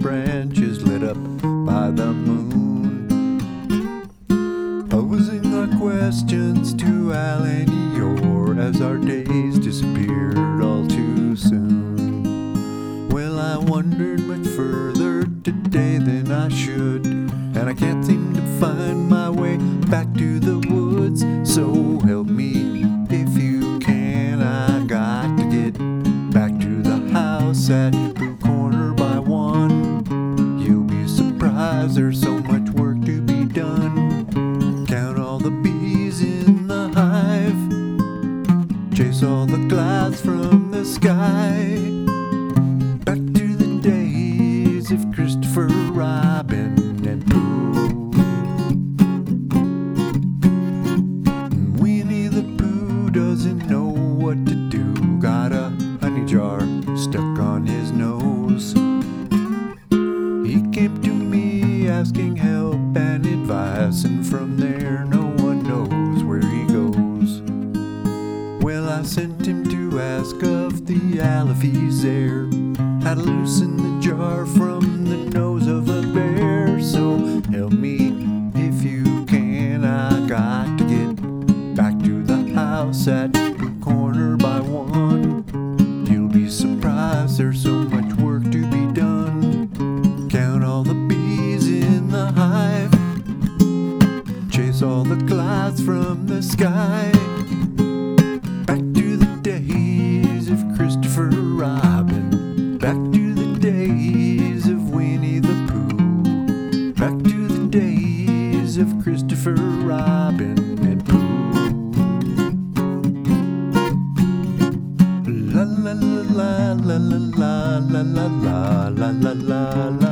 branches lit up by the moon, posing our questions to Al and Eeyore as our days disappeared all too soon. Well, I wondered much further today than I should, and I can't seem to find my way back to the woods. So help me if you can, I got to get back to the house at Blue Corner by 1. You'll be surprised, there's so much work to be done. Count all the bees in the hive, chase all the clouds from the sky. Back to the days of Christopher Robin and Pooh. Winnie the Pooh doesn't know what to do, got a honey jar stuck on his nose. He came to me asking help and advice, and from there no one knows where he goes. Well, I sent him to ask of the owl if he's there, how to loosen the jar from the nose of a bear. So help me if you can, I got to get back to the house at Blue Corner by 1. You'll be surprised, there's so much work to be done. Count all the bees in the hive, chase all the clouds from the sky. Back to the days of Christopher Robin, back to the days of Winnie the Pooh, back to the days of Christopher Robin and Pooh. La la la la la la la la la la la la la.